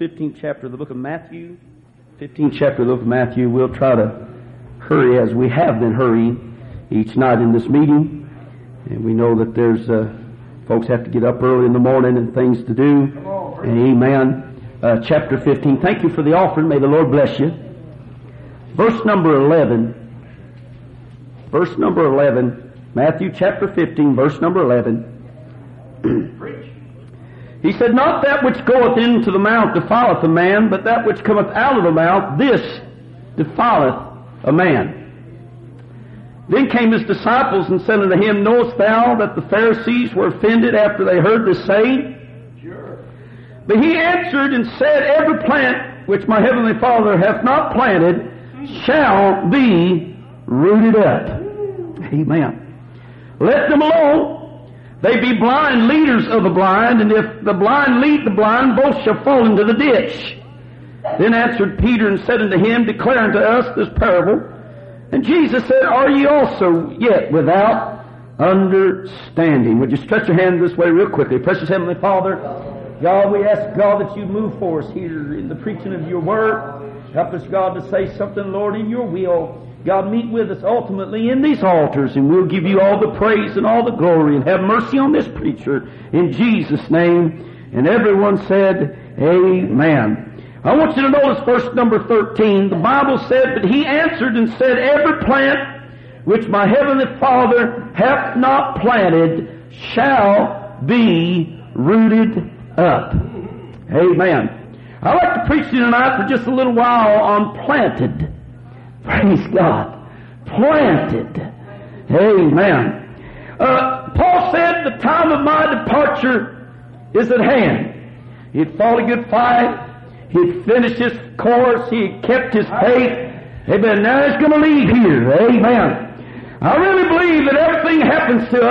15th chapter of the book of Matthew. 15th chapter of the book of Matthew. We'll try to hurry as we have been hurrying each night in this meeting. And we know that there's folks have to get up early in the morning and things to do. Amen. Chapter 15. Thank you for the offering. May the Lord bless you. Verse number 11. Verse number 11. Matthew chapter 15, verse number 11. He said, "Not that which goeth into the mouth defileth a man, but that which cometh out of the mouth, this defileth a man." Then came his disciples and said unto him, "Knowest thou that the Pharisees were offended after they heard this saying?" Sure. But he answered and said, "Every plant which my heavenly Father hath not planted shall be rooted up." Amen. Let them alone. They be blind leaders of the blind, and if the blind lead the blind, both shall fall into the ditch. Then answered Peter and said unto him, "Declare unto us this parable." And Jesus said, "Are ye also yet without understanding?" Would you stretch your hand this way real quickly? Precious Heavenly Father, God, we ask, God, that you move for us here in the preaching of your word. Help us, God, to say something, Lord, in your will. God, meet with us ultimately in these altars, and we'll give you all the praise and all the glory, and have mercy on this preacher in Jesus' name. And everyone said, Amen. I want you to notice verse number 13. The Bible said, "But he answered and said, Every plant which my heavenly Father hath not planted shall be rooted up." Amen. I'd like to preach to you tonight for just a little while on planted. Praise God. Planted. Amen. Paul said, "The time of my departure is at hand." He had fought a good fight. He had finished his course. He had kept his faith. Amen. Now he's going to leave here. Amen. I really believe that everything happens to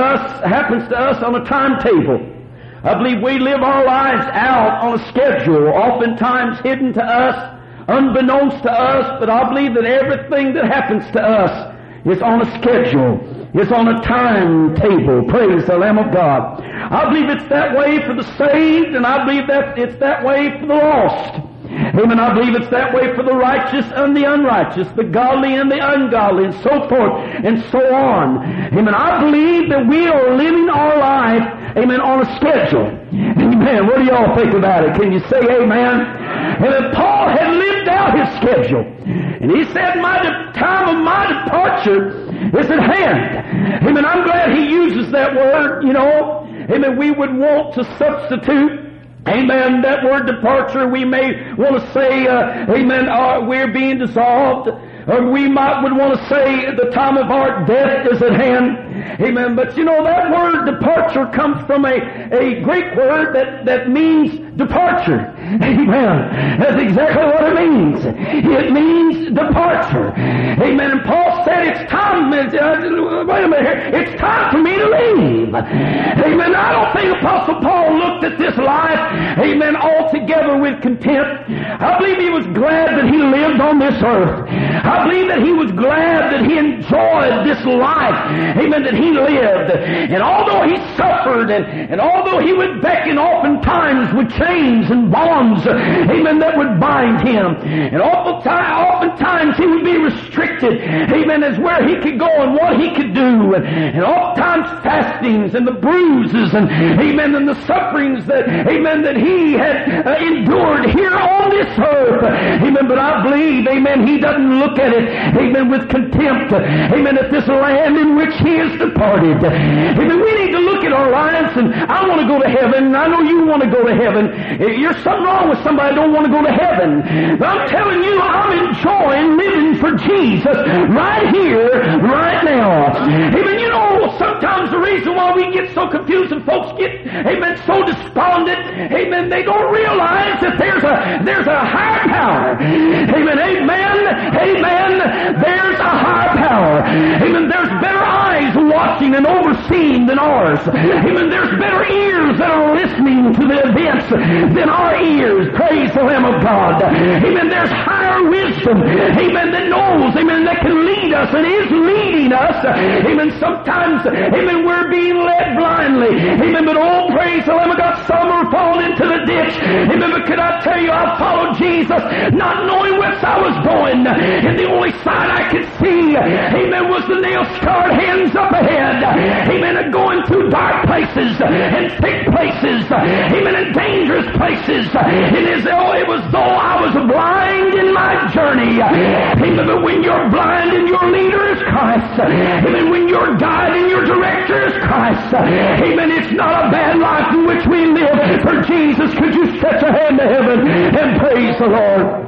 us on a timetable. I believe we live our lives out on a schedule, oftentimes hidden to us, unbeknownst to us, but I believe that everything that happens to us is on a schedule. It's on a timetable. Praise the Lamb of God. I believe it's that way for the saved, and I believe that it's that way for the lost. Amen. I believe it's that way for the righteous and the unrighteous, the godly and the ungodly, and so forth and so on. Amen. I believe that we are living our life, amen, on a schedule. Amen. What do y'all think about it? Can you say amen? And Paul had lived out his schedule. And he said, "The time of my departure is at hand." Amen. I'm glad he uses that word, you know. Amen. We would want to substitute, amen, that word departure. We may want to say, amen, we're being dissolved. Or we would want to say the time of our death is at hand. Amen. But you know, that word departure comes from a Greek word that means departure. Amen. That's exactly what it means. It means departure. Amen. And Paul said, "It's time, wait a minute here, it's time for me to leave." Amen. I don't think Apostle Paul looked at this life, amen, altogether with contempt. I believe he was glad that he lived on this earth. I believe that he was glad that he enjoyed this life, amen, that he lived. And although he suffered, and although he would beckon oftentimes with chains and bonds, amen, that would bind him, and oftentimes he would be restricted, amen, as where he could go and what he could do, and oftentimes fastings and the bruises and, amen, and the sufferings that, amen, that he had endured here on this earth, amen. But I believe, amen, he doesn't look at it, amen, with contempt, amen, at this land in which he has departed. Amen. We need to look at our lives, and I want to go to heaven. I know you want to go to heaven. There's something wrong with somebody that don't want to go to heaven. But I'm telling you, I'm enjoying living for Jesus right here, right now. Amen. You know, sometimes the reason why we get so confused and folks get, amen, so despondent, amen, they don't realize that there's a higher power. Amen. Amen. Amen. There's a higher power. Amen. There's better eyes watching and overseeing than ours. Amen. There's better ears that are listening to the events than our ears. Praise the Lamb of of God. Amen. There's higher wisdom. Amen. That knows. Amen. That can lead us and is leading us. Amen. Sometimes, amen, we're being led blindly. Amen. But oh, praise the Lamb of God, some are falling into the ditch. Amen. But could I tell you, I followed Jesus, not knowing whence I was going. And the only sign I could see, amen, was the nail-scarred hands up ahead. Amen. And going through dark places and thick places. Amen. And dangerous places. It was though I was blind in my journey. Amen. But when you're blind and your leader is Christ. Amen. When your guide and your director is Christ. Amen. It's not a bad life in which we live for Jesus. Could you stretch a hand to heaven and praise the Lord?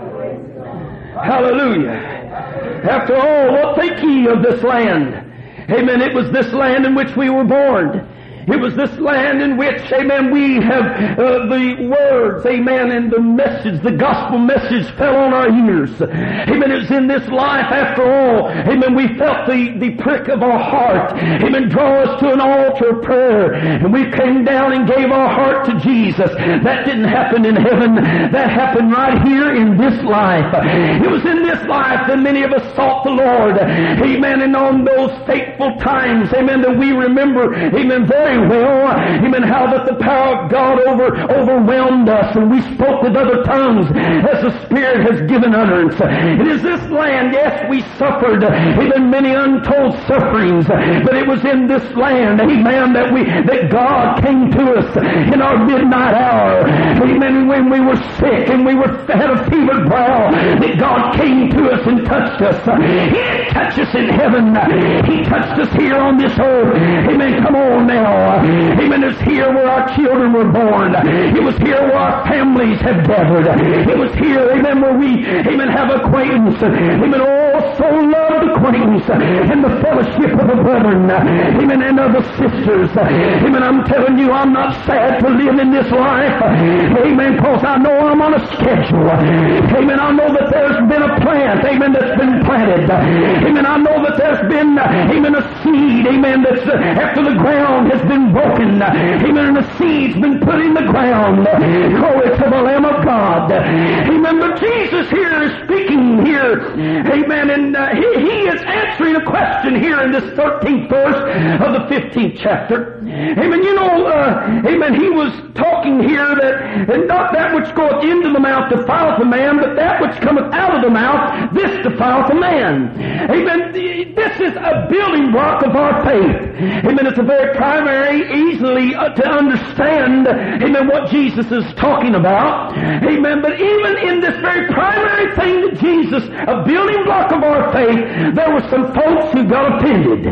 Hallelujah. After all, what think ye of this land? Amen. It was this land in which we were born. It was this land in which, amen, we have the words, amen, and the message, the gospel message fell on our ears. Amen. It was in this life, after all, amen, we felt the prick of our heart. Amen. Draw us to an altar of prayer. And we came down and gave our heart to Jesus. That didn't happen in heaven. That happened right here in this life. It was in this life that many of us sought the Lord. Amen. And on those fateful times, amen, that we remember, amen, very well, amen, how that the power of God overwhelmed us and we spoke with other tongues as the Spirit has given utterance. It is this land, yes, we suffered even many untold sufferings, but it was in this land, amen, that God came to us in our midnight hour. Amen. When we were sick and we had a fevered brow, that God came to us and touched us. He didn't touch us in heaven. He touched us here on this earth. Amen. Come on now. Amen. It's here where our children were born. It was here where our families have gathered. It was here, amen, where we, amen, have acquaintance. Amen. Oh, so loved acquaintance and the fellowship of the brethren. Amen. And of the sisters. Amen. I'm telling you, I'm not sad to live in this life. Amen. Because I know I'm on a schedule. Amen. I know that there's been a plant. Amen. That's been planted. Amen. I know that there's been, amen, a seed. Amen. That's after the ground has been broken. Amen. And the seed's been put in the ground. Glory to the Lamb of God. Amen. But Jesus here is speaking here. Amen. And he is answering a question here in this 13th verse of the 15th chapter. Amen. You know, amen, he was talking here that not that which goeth into the mouth defileth a man, but that which cometh out of the mouth, this defileth a man. Amen. This is a building block of our faith. Amen. It's a very primary, easily to understand, amen, what Jesus is talking about. Amen. But even in this very primary thing that Jesus, a building block of our faith, there were some folks who got offended.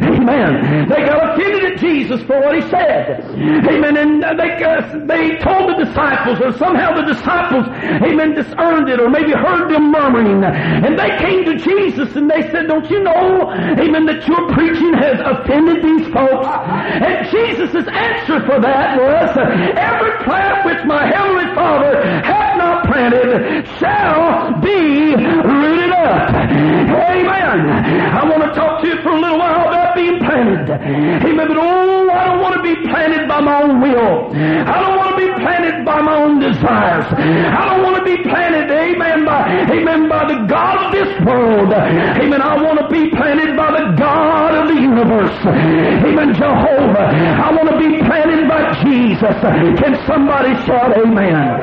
Amen. They got offended at Jesus for what he said. Amen. And they told the disciples, or somehow the disciples, amen, discerned it, or maybe heard them murmuring. And they came to Jesus and they said, don't you know, amen, that your preaching has offended these folks? And Jesus' answer for that was, every plant which my heavenly Father hath not planted shall be rooted up. Amen. I want to talk to you for a little while about being planted. Amen. But oh, I don't want to be planted by my own will. I don't want to be planted by my own desires. I don't want to be planted, amen, by the God of this world. Amen. I want to be planted by the God of the universe. Amen. Jehovah. I want to be planted by Jesus. Can somebody shout amen?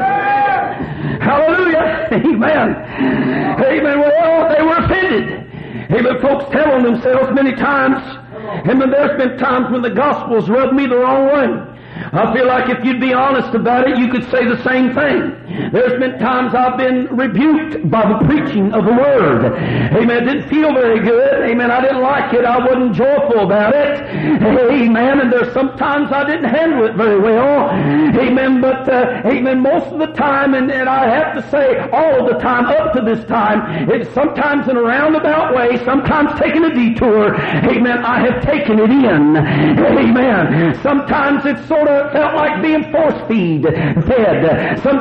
Hallelujah. Amen. Amen. Well, they were offended. Amen. Folks tell on themselves many times. Amen. There's been times when the gospel's rubbed me the wrong way. I feel like if you'd be honest about it, you could say the same thing. There's been times I've been rebuked by the preaching of the Word. Amen. It didn't feel very good. Amen. I didn't like it. I wasn't joyful about it. Amen. And there's sometimes I didn't handle it very well. Amen. But, amen, most of the time, and I have to say all of the time up to this time, it's sometimes in a roundabout way, sometimes taking a detour. Amen. I have taken it in. Amen. Sometimes it's sort of felt like being force fed. Sometimes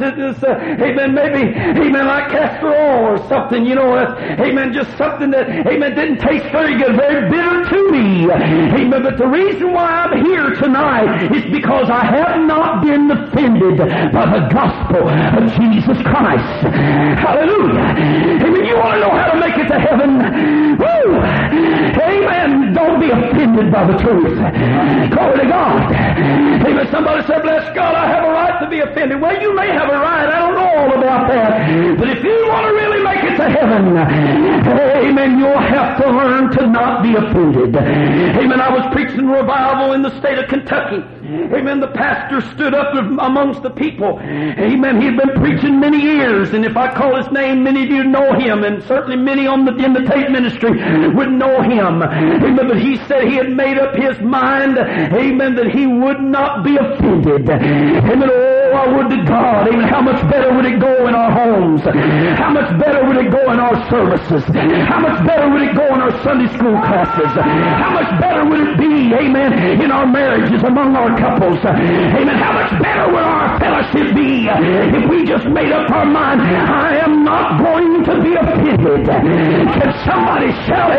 it's amen, maybe, amen, like castor oil or something, you know, amen, just something that, amen, didn't taste very good, very bitter to me. Amen, but the reason why I'm here tonight is because I have not been offended by the gospel of Jesus Christ. Hallelujah. Amen, you want to know how to make it to heaven? Woo! Amen, don't be offended by the truth. Glory to God. Amen, somebody said, bless God, I have a right to be offended. Well, you may have a right. I don't know all about that. But if you want to really make it to heaven, amen, you'll have to learn to not be offended. Amen, I was preaching revival in the state of Kentucky. Amen, the pastor stood up amongst the people. Amen, he'd been preaching many years, and if I call his name, many of you know him, and certainly many in the tape ministry would know him. Amen, but he said he had made up his mind, amen, that he would not be offended. Amen, oh, I would to God, amen, how much better would it go in our homes? How much better would it go in our services? How much better would it go in our Sunday school classes? How much better would it be, amen, in our marriages, among our couples? Amen, how much better would our fellowship be if we just made up our mind, I am not going to be offended? Can somebody shout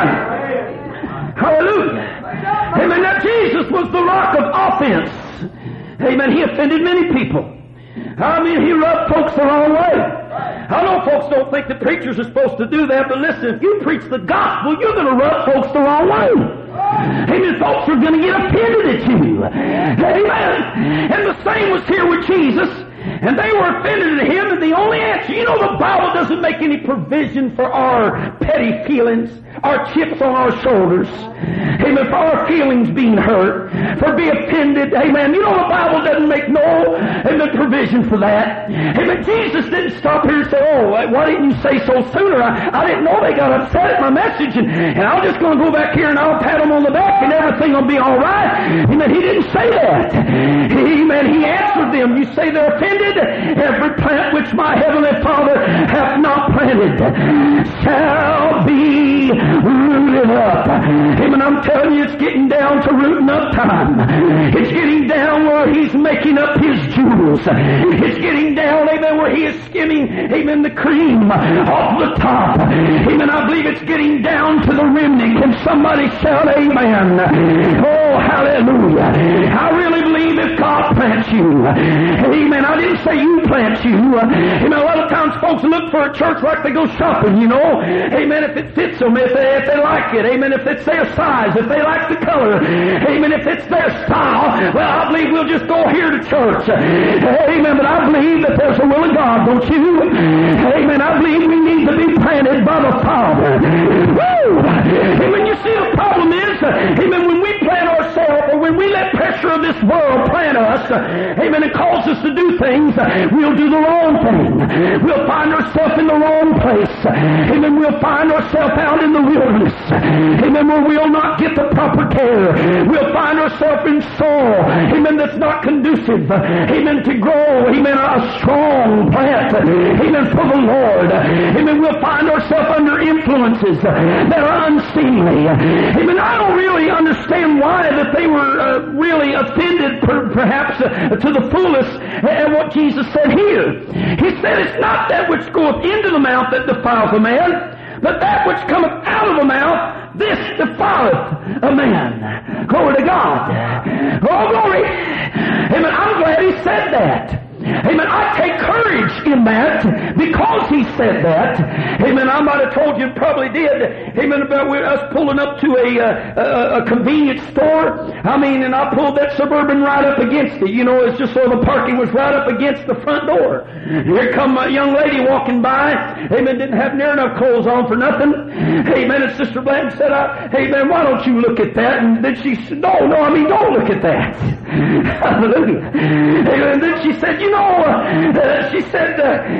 amen? Hallelujah. Amen, now Jesus was the rock of offense. Amen, he offended many people. I mean, he rubbed folks the wrong way. I know folks don't think the preachers are supposed to do that, but listen, if you preach the gospel, you're going to rub folks the wrong way. Amen, folks are going to get offended at you. Amen. And the same was here with Jesus. And they were offended at him, and the only answer, you know, the Bible doesn't make any provision for our petty feelings, our chips on our shoulders, amen, for our feelings being hurt, for being offended, amen. You know, the Bible doesn't make no, amen, provision for that. Amen, Jesus didn't stop here and say, oh, why didn't you say so sooner? I didn't know they got upset at my message, and I'm just going to go back here and I'll pat them on the back and everything will be all right. Amen, he didn't say that. Amen, he answered them, you say they're offended? Every plant which my heavenly Father hath not planted shall be rooted up. Amen, I'm telling you, it's getting down to rooting up time. It's getting down where he's making up his jewels. It's getting down, amen, where he is skimming, amen, the cream off the top. Amen, I believe it's getting down to the remnant. Can somebody shout amen? Oh, hallelujah. I really believe if God plants you, amen, I didn't say you plant you. Amen, a lot of times folks look for a church like they go shopping, you know. Amen, if it fits them, if they like it. Amen, if it's their size, if they like the color. Amen, if it's their style. Well, I believe we'll just go here to church. Amen, but I believe that there's a will of God, don't you? Amen, I believe we need to be planted by the Father. Woo! Amen, you see the problem is, amen, when we plant ourselves, or when we let pressure of this world plant us, amen, it cause us to do things, we'll do the wrong thing. We'll find ourselves in the wrong place. Amen, we'll find ourselves out in the wilderness. Amen, where we'll not get the proper care. We'll find ourselves in soil, amen, that's not conducive, amen, to grow, amen, a strong plant, amen, for the Lord. Amen, we'll find ourselves under influences that are unseemly. Amen, I don't really understand why that they were really offended, perhaps, to the fullest at what Jesus said here. He said, it's not that which goeth into the mouth that defiles a man, but that which cometh out of the mouth, this defileth a man. Glory to God. Oh, glory. Amen, I'm glad he said that. Amen, I take courage in that because he said that. Amen, I might have told you, probably did, amen, about us pulling up to a convenience store. I mean, and I pulled that Suburban right up against it. You know, it's just so the parking was right up against the front door. Here come a young lady walking by. Amen, didn't have near enough clothes on for nothing. Amen, and Sister Blanton said, amen, why don't you look at that? And then she said, no, I mean, don't look at that. Hallelujah. Amen, and then she said, you know, she said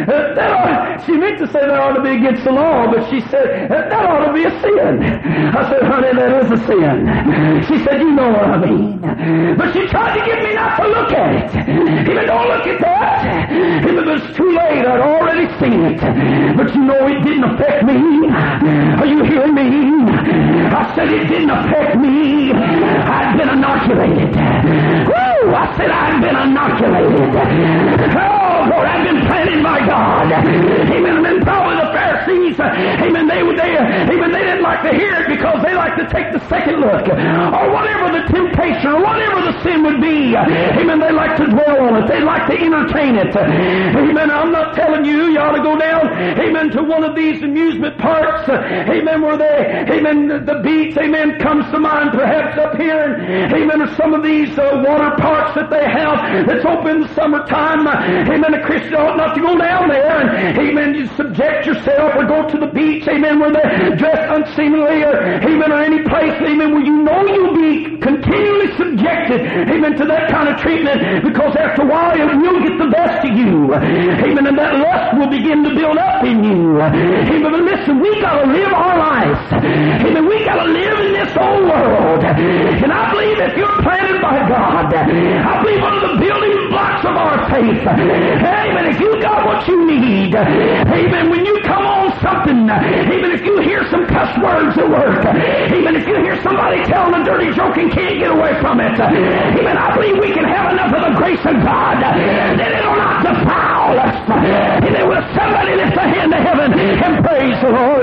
she meant to say that ought to be against the law, but she said that ought to be a sin. I said, honey, that is a sin. She said, you know what I mean. But she tried to get me not to look at it. He said, don't look at that. He said, it's too late. I'd already seen it. But you know it didn't affect me. Are you hearing me? I said it didn't affect me. I'd been inoculated. Woo! I said I'd been inoculated. Oh, Lord, I've been planted by God. Amen. And then probably the Pharisees, amen, they didn't like to hear it because they like to take the second look. Or whatever the temptation or whatever the sin would be. Amen. They like to dwell on it. They like to entertain it. Amen. I'm not telling you ought to go down, amen, to one of these amusement parks. Amen. Where the beach, amen, comes to mind perhaps up here. And, amen. Or some of these water parks that they have that's open in the summertime. Amen. A Christian ought not to go down there and, amen, you subject yourself or go to the beach, amen, where they're dressed unseemly or, amen, or any place, amen, where you know you'll be continually subjected, amen, to that kind of treatment, because after a while it will get the best of you. Amen. And that lust will begin to build up in you. Amen. But listen, we got to live our lives. Amen. We got to live in this old world. And I believe if you're planted by God, I believe one of the building blocks of our faith, amen, if you got what you need, amen, when you come on something, amen, if you hear some cuss words at work, amen, if you hear somebody telling a dirty joke and can't get away from it, amen, I believe we can have enough of the grace of God that it'll not defile us. Amen. Will somebody lift a hand to heaven and praise the Lord?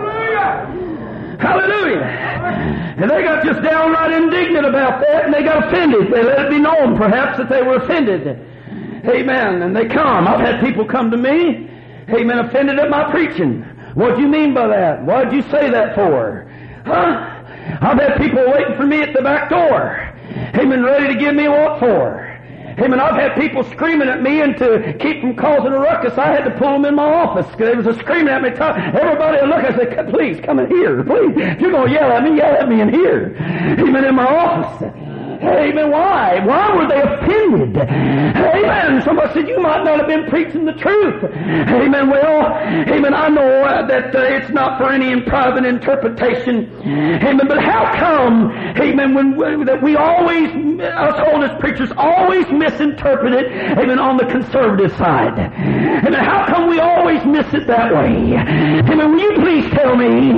Hallelujah. And they got just downright indignant about that, and they got offended. They let it be known, perhaps, that they were offended. Amen. And they come. I've had people come to me, amen, offended at my preaching. What do you mean by that? Why did you say that for? Huh? I've had people waiting for me at the back door, amen, ready to give me what for? Amen. I've had people screaming at me, and to keep from causing a ruckus, I had to pull them in my office. They was screaming at me. Everybody would look. I said, please, come in here. Please. If you're going to yell at me in here. Amen. In my office. Amen. Why? Why were they offended? Amen. Somebody said, you might not have been preaching the truth. Amen. Well, amen, I know that it's not for any private interpretation. Amen. But how come, amen, that we always, us holiness preachers, always misinterpret it, amen, on the conservative side? Amen. How come we always miss it that way? Amen. Will you please tell me?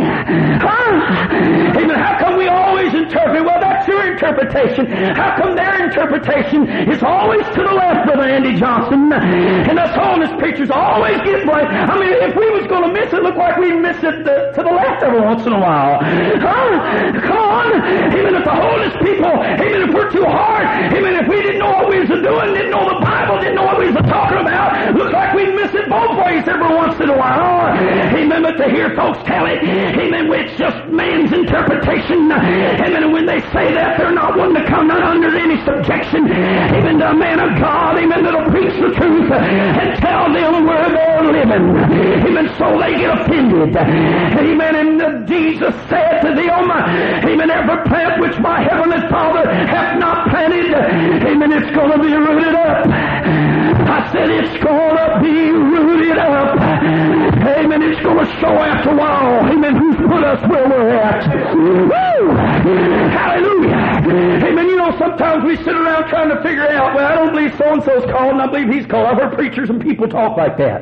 Huh? Amen. How come we always interpret, well, that's your interpretation. How come their interpretation is always to the left of Andy Johnson, and us holiness preachers always get blamed? I mean, if we was going to miss it, look like we miss it to the left every once in a while. Huh? Come on. Even if the holiness people, even if we're too hard, even if we didn't know what we was doing, didn't know the Bible, didn't know what we was talking about, look like we miss it both ways every once in a while. Amen. But to hear folks tell it, amen, it's just man's interpretation. Amen. And when they say that, they're not one to come not under any subjection, even to a man of God, amen, that'll preach the truth and tell them where they're living. Amen. So they get offended. Amen. And Jesus said to them, amen, every plant which my heavenly Father hath not planted, amen, it's going to be rooted up. I said it's going to be rooted up. Amen. It's going to show after a while, amen, who's put us where we're at. Woo! Hallelujah. Amen. You know, sometimes we sit around trying to figure out, well, I don't believe so-and-so's called, and I believe he's called. I've heard preachers and people talk like that.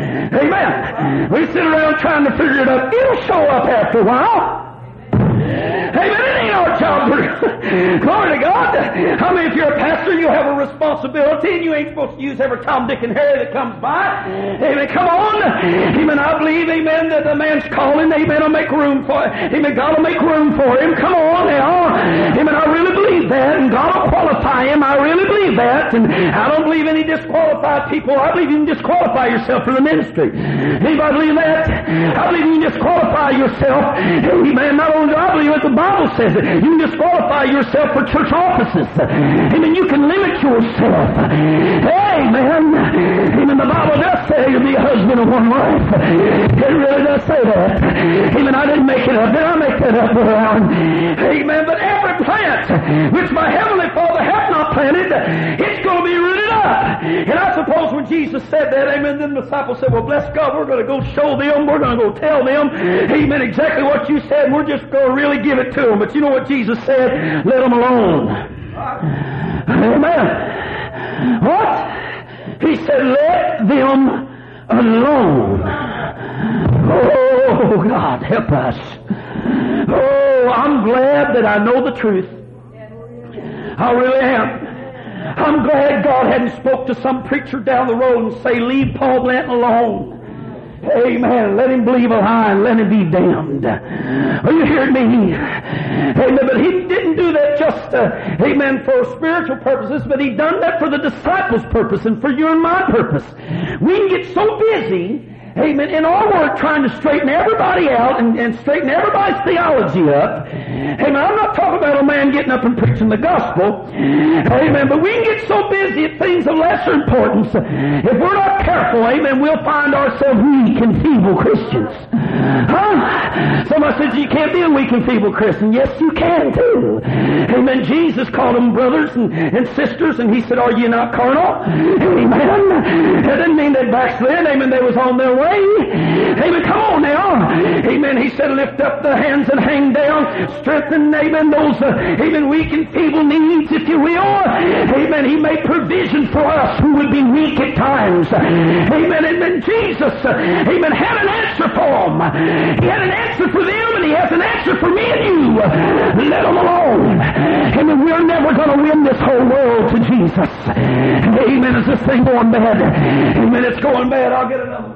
Amen. We sit around trying to figure it out. It'll show up after a while. Amen. It ain't our job. Glory to God. I mean, if you're a pastor, you have a responsibility, and you ain't supposed to use every Tom, Dick, and Harry that comes by. Amen. Come on. Amen. I believe, amen, that the man's calling. Amen. I'll make room for it. Amen. God will make room for him. Come on now. Amen. I really believe that, and God will qualify him. I really believe that, and I don't believe any disqualified people. I believe you can disqualify yourself for the ministry. Anybody believe that? I believe you can disqualify yourself. Amen. Not only do I believe it, the Bible says it. You can disqualify yourself for church offices. Amen. You can limit yourself. Amen. Amen. The Bible does say you'll be a husband of one wife. It really does say that. Amen. I didn't make it up. Did I make that up around? Amen. But every plant which my heavenly Father hath not planted, it's going to be rooted up. And I suppose when Jesus said that, amen, then the disciples said, well, bless God, we're going to go show them. We're going to go tell them, amen, exactly what you said. We're just going to really give it to them. But you know what Jesus said? Let them alone. Amen. What? He said, let them alone. Oh, God, help us. Oh, I'm glad that I know the truth. I really am. I'm glad God hadn't spoke to some preacher down the road and say, leave Paul Blanton alone. Amen. Let him believe a lie and let him be damned. Are you hearing me? Amen. But he didn't do that just, amen, for spiritual purposes, but he done that for the disciples' purpose and for you and my purpose. We can get so busy, amen, in our work trying to straighten everybody out and straighten everybody's theology up. Amen. I'm not talking about a man getting up and preaching the gospel. Amen. But we can get so busy at things of lesser importance. If we're not careful, amen, we'll find ourselves weak and feeble Christians. Huh? Somebody says you can't be a weak and feeble Christian. Yes, you can too. Amen. Jesus called them brothers and sisters, and he said, are you not carnal? Amen. That didn't mean they backslid. Amen. They was on their way. Amen. Come on now. Amen. He said, lift up the hands and hang down. Strengthen, amen, those, amen, weak and feeble needs, if you will. Amen. He made provision for us who would be weak at times. Amen. Amen. Jesus, amen, had an answer for them. He had an answer for them, and he has an answer for me and you. Let them alone. Amen. We're never going to win this whole world to Jesus. Amen. Is this thing going bad? Amen. It's going bad. I'll get another one.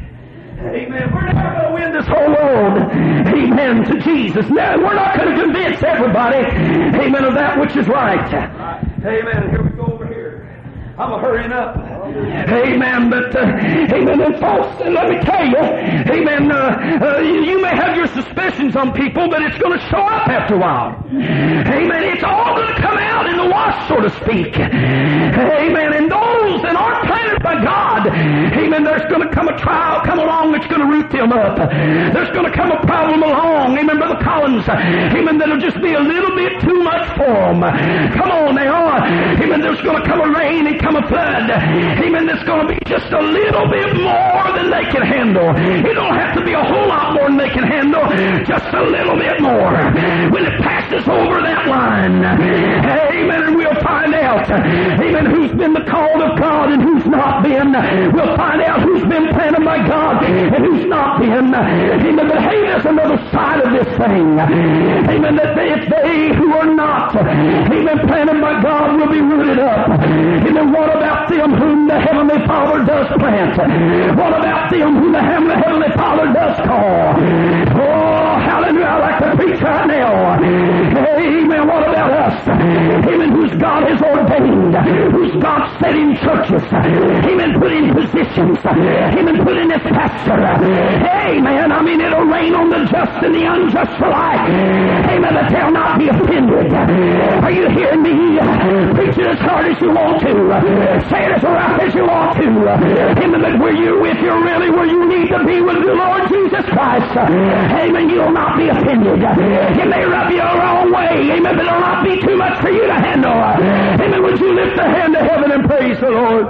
Amen. We're never going to win this whole world. Amen. To Jesus. No, we're not going to convince everybody. Amen. Of that which is right. Amen. Here we go over here. I'm hurrying up. Amen. But, amen. And folks, let me tell you, amen, you may have your suspicions on people, but it's going to show up after a while. Amen. It's all going to come out in the wash, so to speak. Amen. And those that aren't planted by God, amen, there's going to come a trial come along that's going to root them up. There's going to come a problem along, amen, Brother Collins, amen, that'll just be a little bit too much for them. Come on now. Amen. There's going to come a rain and come a flood. Amen. There's going to be just a little bit more than they can handle. It don't have to be a whole lot more than they can handle. Just a little bit more. When it passes over that line, amen, and we'll find out, amen, who's been the called of God and who's not been. We'll find out who's been planted by God and who's not been. Amen. But hey, there's another side of this thing. Amen. That if they who are not, amen, planted by God will be rooted up. Amen. What about them whom the Heavenly Father does plant? What about them whom the Heavenly Father does call? Oh, hallelujah. I like to preach right now. Amen. What about us? Amen. Whose God has ordained, whose God set in churches. Amen. Put in positions. Amen. Put in this pastor. Amen. I mean, it'll rain on the just and the unjust alike. Amen. That they'll not be offended. Are you hearing me? Preach it as hard as you want to. Say it as rough as you want to. Amen. But if you're really where you need to be with the Lord Jesus Christ, amen, you'll not be offended. It may rub you the wrong way. Amen. But it'll not be too much for you to handle. Amen. Would you lift a hand to heaven and praise the Lord?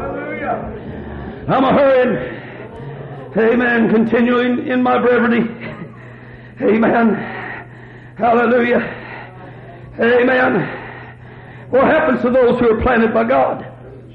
I'm a-hurrying. Amen. Continuing in my brevity. Amen. Hallelujah. Amen. What happens to those who are planted by God?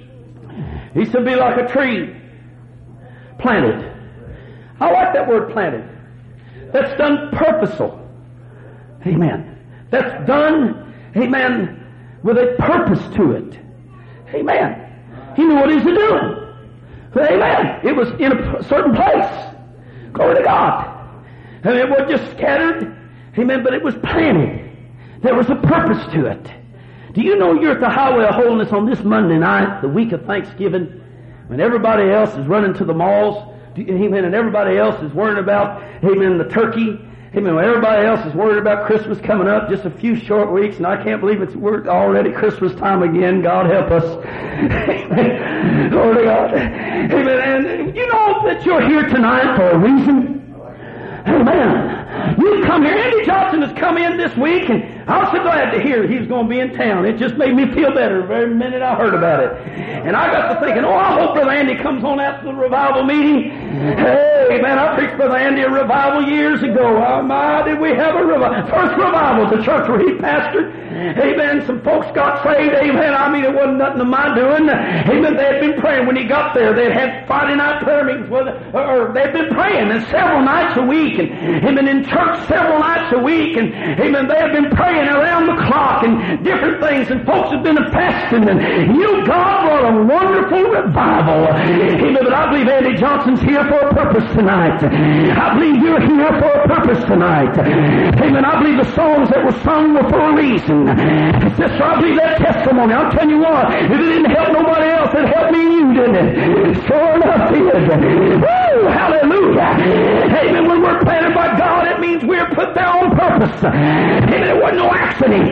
He said, be like a tree. Planted. I like that word planted. That's done purposeful. Amen. That's done, amen, with a purpose to it. Amen. He knew what he was doing. Amen. It was in a certain place. Glory to God. And it was just scattered. Amen. But it was planted. There was a purpose to it. Do you know you're at the Highway of Holiness on this Monday night, the week of Thanksgiving, when everybody else is running to the malls, amen, and everybody else is worried about, amen, the turkey, amen, when everybody else is worried about Christmas coming up, just a few short weeks, and I can't believe we're already Christmas time again. God help us. Amen. Glory to God. Amen. And you know that you're here tonight for a reason. Amen. You come here. Andy Johnson has come in this week, and I was so glad to hear he was going to be in town. It just made me feel better the very minute I heard about it. And I got to thinking, I hope Brother Andy comes on after the revival meeting. Hey, man, I preached Brother Andy a revival years ago. Oh, my, did we have a revival. First revival, the church where he pastored. Amen. Some folks got saved. Amen. I mean, it wasn't nothing of my doing. Amen. They had been praying when he got there. They had Friday night prayer meetings, or they'd been praying and several nights a week, and amen, in church several nights a week, and amen, they had been praying around the clock and different things, and folks had been fasting, and God, what a wonderful revival. Amen. But I believe Andy Johnson's here for a purpose tonight. I believe you're here for a purpose tonight. Amen. I believe the songs that were sung were for a reason. Sister, I believe that testimony. I'll tell you what, if it didn't help nobody else, it helped me and you, didn't it? Sure enough, it did. Woo! Hallelujah. Amen. When we're planted by God, it means we're put there on purpose. Amen. It wasn't no accident.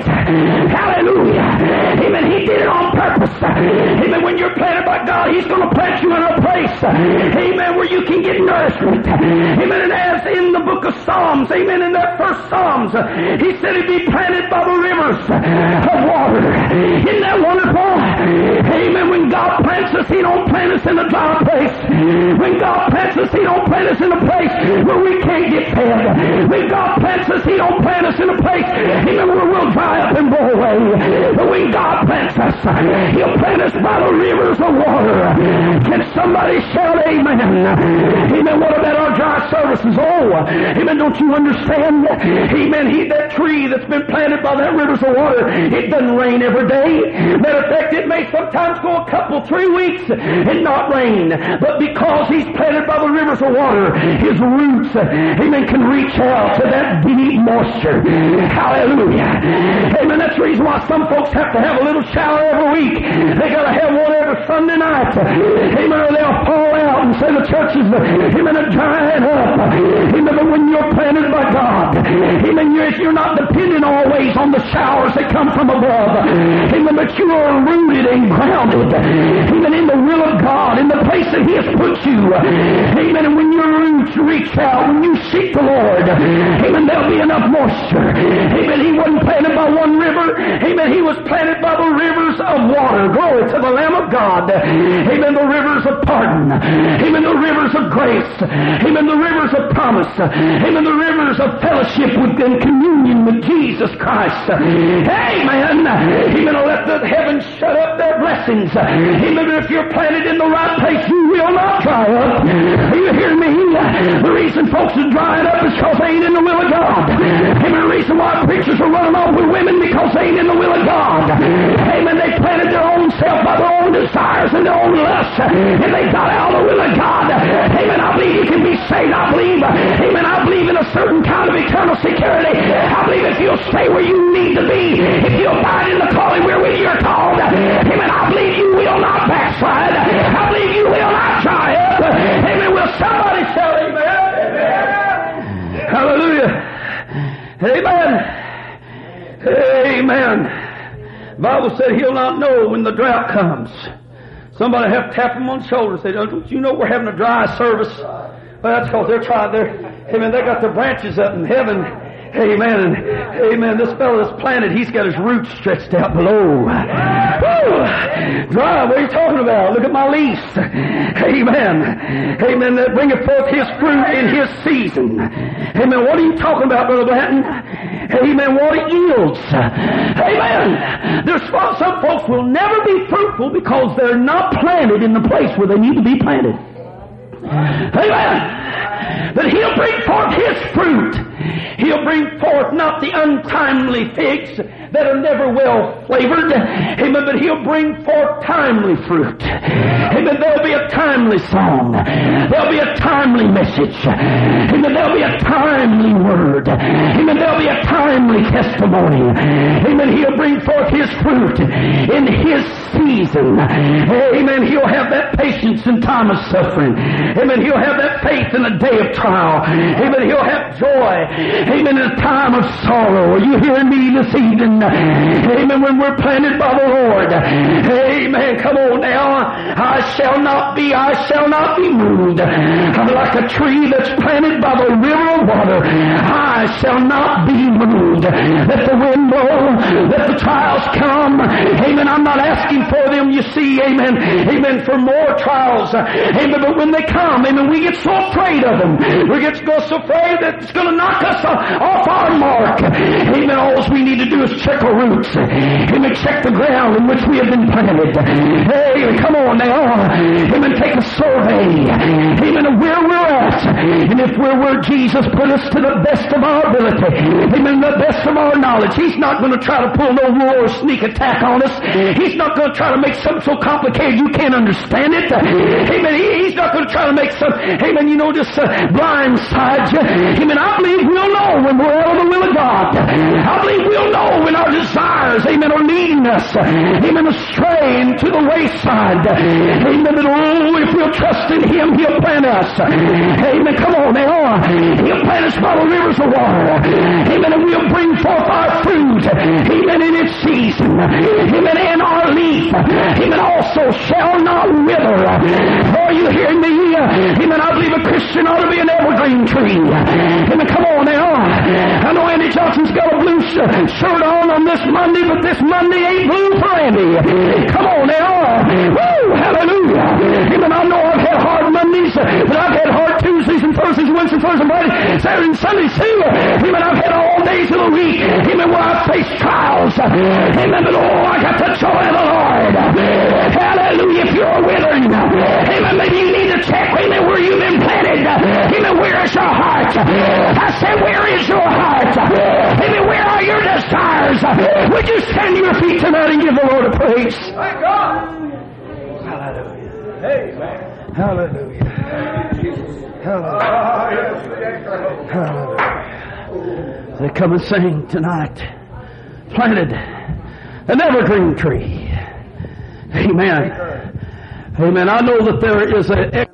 Hallelujah. Amen. He did it on purpose. Amen. When you're planted by God, He's going to plant you in a place, amen, where you can get nourishment. Amen. And as in the book of Psalms, amen, in that first Psalms, He said He'd be planted by the rivers of water. Isn't that wonderful? Amen. When God plants us, He don't plant us in a dry place. When God plants us, He don't plant us in a place where we can't get fed. When God plants us, He don't plant us in a place, amen, where we'll dry up and blow away. But when God plants us, He'll plant us by the rivers of water. Can somebody shout amen? Amen. What about our dry services? Oh, amen. Don't you understand? Amen. That tree that's been planted by that rivers of water, it doesn't rain every day. Matter of fact, it may sometimes go a couple, 3 weeks and not rain. But because he's planted by the rivers of water, his roots, amen, can reach out to that deep moisture. Hallelujah. Amen. That's the reason why some folks have to have a little shower every week. They got to have one every Sunday night. Amen. Or they'll fall out and say the church is, amen, drying up. Amen. But when you're planted by God, amen, you're not dependent always on the showers that come from above. Amen. But you are rooted and grounded, amen, in the will of God, in the place that He has put you. Amen. And when your roots reach out, when you seek the Lord, amen, there'll be enough moisture. Amen. He wasn't planted by one river. Amen. He was planted by the rivers of water. Glory to the Lamb of God. Amen. The rivers of pardon. Amen. The rivers of grace. Amen. The rivers of promise. Amen. The rivers of fellowship with and communion with Jesus Christ. Amen. Amen. Let the heavens shut up their blessings. Amen. If you're planted in the right place, you will not dry up. Are you hearing me? The reason folks are drying up is because they ain't in the will of God. Amen. The reason why preachers are running off with women because they ain't in the will of God. Amen. They planted their own self by their own desires and their own lusts, and they got out of the will of God. Amen. I believe you can be saved. I believe, amen, I believe in a certain kind of eternal security. I believe if you'll stay where you need to be, if you'll abide in the calling wherewith you're called, amen, I believe you will not backslide. I believe you will not dry up. Amen. Will somebody shout amen? Amen. Hallelujah. Amen. Amen. The Bible said He'll not know when the drought comes. Somebody have to tap them on the shoulder and say, don't you know we're having a dry service? Well, that's because they're trying. Amen. They got their branches up in heaven. Amen. And amen. This fellow that's planted, he's got his roots stretched out below. Woo! Dry. What are you talking about? Look at my leaves. Amen. Amen. That bringeth forth his fruit in his season. Amen. What are you talking about, Brother Blanton? Amen. What it yields. Amen. There's some folks will never be fruitful because they're not planted in the place where they need to be planted. Amen. But He'll bring forth His fruit. He'll bring forth not the untimely figs that are never well flavored. Amen. But He'll bring forth timely fruit. Amen. There'll be a timely song. There'll be a timely message. Amen. There'll be a timely word. Amen. There'll be a timely testimony. Amen. He'll bring forth His fruit in His season. Amen. He'll have that patience in time of suffering. Amen. He'll have that faith in a day of trial. Amen. He'll have joy. Amen. In a time of sorrow. Are you hearing me this evening? Amen. When we're planted by the Lord. Amen. Come on now. I shall not be moved. Like like a tree that's planted by the river of water. I shall not be moved. Let the wind blow. Let the trials come. Amen. I'm not asking for them, you see. Amen. Amen. For more trials. Amen. But when they come, amen, we get so afraid of them. We get so afraid that it's going to knock us off our mark. Amen. All we need to do is check our roots. Amen. Check the ground in which we have been planted. Hey, come on now. Amen. Take a survey. Amen. Of where we're at. And if we're where Jesus put us to the best of our ability. Amen. The best of our knowledge. He's not going to try to pull no war or sneak attack on us. He's not going to try to make something so complicated you can't understand it. Amen. He's not going to try to make some, amen, just blindside you. Amen. I believe we'll know when we're out of the will of God. I believe we'll know when our desires, amen, are leading us, amen, astray into the wayside. Amen. That, if we'll trust in Him, He'll plant us. Amen. Come on now. He'll plant us by the rivers of water. Amen. And we'll bring forth our fruit. Amen. In its season. Amen. And our leaf. Amen. Also shall not wither. Are you hearing me? Amen. I believe a Christian ought to be an evergreen tree. Amen. Come on now. I know Andy Johnson's got a blue shirt on this Monday, but this Monday ain't blue for Andy. Come on now. Woo! Hallelujah. Amen. I know I've had hard Mondays, but I've had hard Tuesdays and Thursdays, Wednesdays, Thursdays, and Fridays, Saturdays, and Sundays too. Amen. I've had all days of the week. Amen. Where I face trials. Amen. But I got the joy of the Lord. Hallelujah. If you're withering, amen, maybe you need to check, amen, where you've been planted. Amen. Where is your heart? I said, where is your heart? Amen. Where are your desires? Would you stand to your feet tonight and give the Lord a praise? Thank God. Hallelujah. Amen. Hallelujah. Hallelujah. Hallelujah. They come and sing tonight. Planted an evergreen tree. Amen. Amen. I know that there is a